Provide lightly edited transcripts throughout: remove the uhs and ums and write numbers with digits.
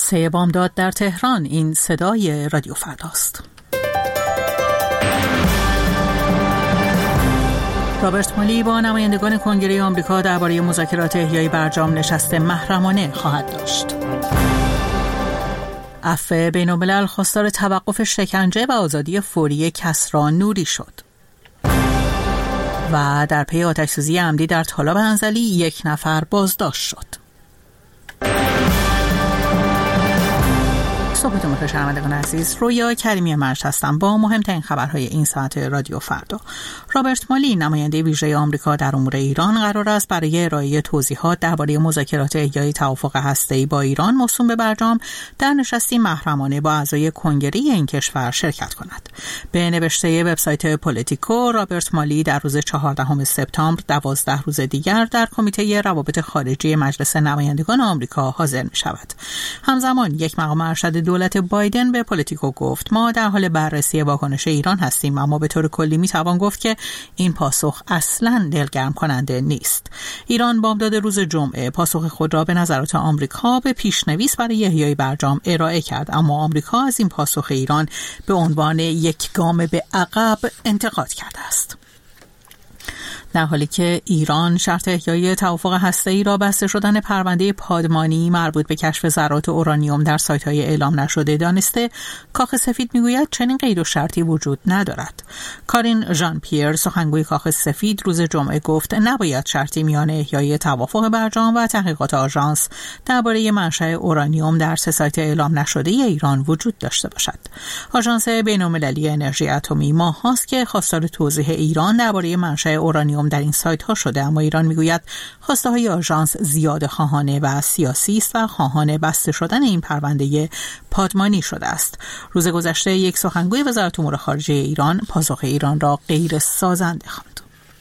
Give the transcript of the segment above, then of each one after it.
3 بامداد در تهران. این صدای رادیو فرداست. رابرت مالی با نمایندگان کنگره آمریکا درباره مذاکرات احیای برجام نشست محرمانه خواهد داشت. عفو بین‌الملل خواستار توقف شکنجه و آزادی فوری کسری نوری شد. و در پی آتش‌سوزی عمدی در تالاب انزلی 1 نفر بازداشت شد. صبحتون بخیر شنوندگان عزیز، رویا کریمی مرج هستم با مهمترین خبرهای این ساعت رادیو فردا. رابرت مالی نماینده ویژه آمریکا در امور ایران قرار است برای ارائه توضیحات درباره مذاکرات احیای توافق هسته‌ای با ایران موسوم به برجام در نشستی محرمانه با اعضای کنگره این کشور شرکت کند. به نوشته وبسایت پولیتیکو، رابرت مالی در روز 14 سپتامبر 12 روز دیگر در کمیته روابط خارجی مجلس نمایندگان آمریکا حاضر می‌شود. همزمان یک مقام ارشد دولت بایدن به پولیتیکو گفت ما در حال بررسی واکنش ایران هستیم، اما به طور کلی میتوان گفت که این پاسخ اصلاً دلگرم کننده نیست. ایران بامداد روز جمعه پاسخ خود را به نظرات آمریکا به پیشنویس برای احیای برجام ارائه کرد، اما آمریکا از این پاسخ ایران به عنوان یک گام به عقب انتقاد کرده است. در حالی که ایران شرط احیای توافق هسته‌ای را بسته شدن پرونده پادمانی مربوط به کشف ذرات اورانیوم در سایت‌های اعلام نشده دانسته، کاخ سفید میگوید چنین قید و شرطی وجود ندارد. کارین ژان پیر سخنگوی کاخ سفید روز جمعه گفت نباید شرطی میان احیای توافق برجام و تحقیقات آژانس درباره منشأ اورانیوم در 3 سایت اعلام نشده ایران وجود داشته باشد. آژانس بین‌المللی انرژی اتمی ماه‌هاست که خواستار توضیح ایران درباره منشأ اورانیوم در این سایت ها شده، اما ایران میگوید خواسته های آژانس زیاده خواهانه و سیاسی است و خواهان بسته شدن این پرونده پادمانی شده است. روز گذشته یک سخنگوی وزارت امور خارجه ایران پاسخ ایران را غیر سازنده خواند.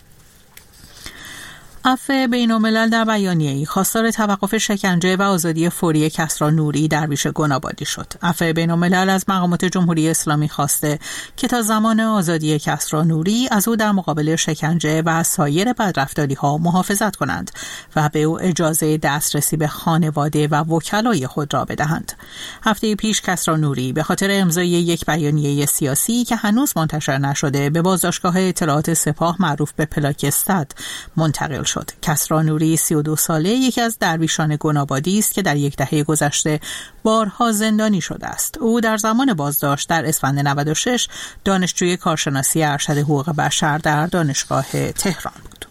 عفو بین‌الملل در بیانیه‌ای خواستار توقف شکنجه و آزادی فوری کسری نوری درویش گنابادی شد. عفو بین‌الملل از مقامات جمهوری اسلامی خواسته که تا زمان آزادی کسری نوری از او در مقابل شکنجه و سایر بدرفتاری‌ها محافظت کنند و به او اجازه دسترسی به خانواده و وکلای خود را بدهند. هفته پیش کسری نوری به خاطر امضای یک بیانیه سیاسی که هنوز منتشر نشده به بازداشتگاه اطلاعات سپاه معروف به پلاک استد منتقل شد. کسری نوری 32 ساله یکی از درویشان گنابادی است که در 10 دهه گذشته بارها زندانی شده است. او در زمان بازداشت در اسفند 96 دانشجوی کارشناسی ارشد حقوق بشر در دانشگاه تهران بود.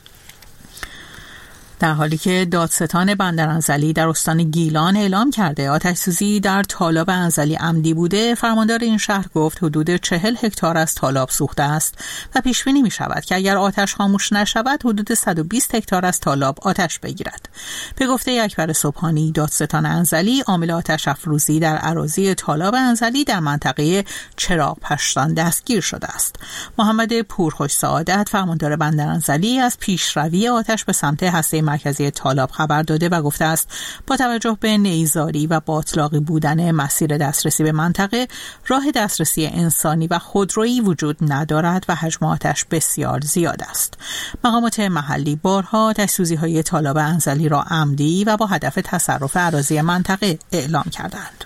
در حالی که دادستان بندرانزلی در استان گیلان اعلام کرده آتش‌سوزی در تالاب انزلی عمدی بوده، فرماندار این شهر گفت حدود 40 هکتار از تالاب سوخته است و پیش بینی می شود که اگر آتش خاموش نشود حدود 120 هکتار از تالاب آتش بگیرد. به گفته اکبر صبحانی دادستان انزلی، عامل آتش افروزی در اراضی تالاب انزلی در منطقه چراغ پشتان دستگیر شده است. محمد پورخوش سعادت فرماندار بندرانزلی از پیشروی آتش به سمت هسته مرکزی تالاب خبر داده و گفته است با توجه به نیزاری و باطلاقی بودن مسیر دسترسی به منطقه، راه دسترسی انسانی و خودرویی وجود ندارد و حجم آتش بسیار زیاد است. مقامات محلی بارها آتش‌سوزی‌های تالاب انزلی را عمدی و با هدف تصرف اراضی منطقه اعلام کردند.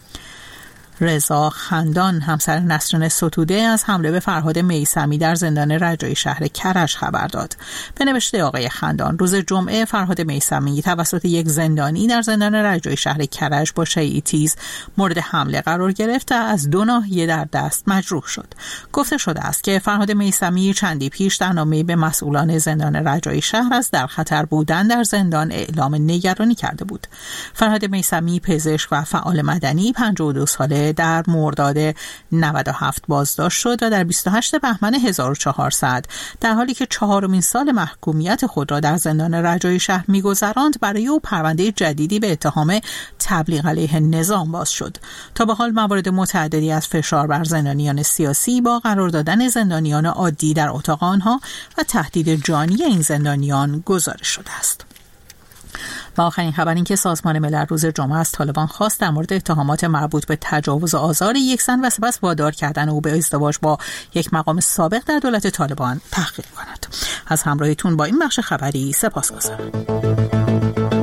رضا خندان همسر نسرین ستوده از حمله به فرهاد میثمی در زندان رجایی شهر کرج خبر داد. به نوشته آقای خندان، روز جمعه فرهاد میثمی توسط یک زندانی در زندان رجایی شهر کرج با شیئی تیز مورد حمله قرار گرفت و از 2 ناحیه در دست مجروح شد. گفته شده است که فرهاد میثمی چندی پیش در نامه‌ای به مسئولان زندان رجایی شهر از در خطر بودن در زندان اعلام نگرانی کرده بود. فرهاد میثمی پزشک و فعال مدنی 52 ساله در مرداد 97 بازداشت شد و در 28 بهمن 1400 در حالی که 4مین سال محکومیت خود را در زندان رجایی شهر می‌گذراند برای او پرونده جدیدی به اتهام تبلیغ علیه نظام باز شد. تا به حال موارد متعددی از فشار بر زندانیان سیاسی با قرار دادن زندانیان عادی در اتاق آنها و تهدید جانی این زندانیان گزارش شده است. و آخرین خبر این که سازمان ملل روز جمعه از طالبان خواست در مورد اتهامات مربوط به تجاوز و آزار یک زن و سپس وادار کردن او به ازدواج با یک مقام سابق در دولت طالبان تحقیق کند. از همراهیتون با این بخش خبری سپاسگزارم.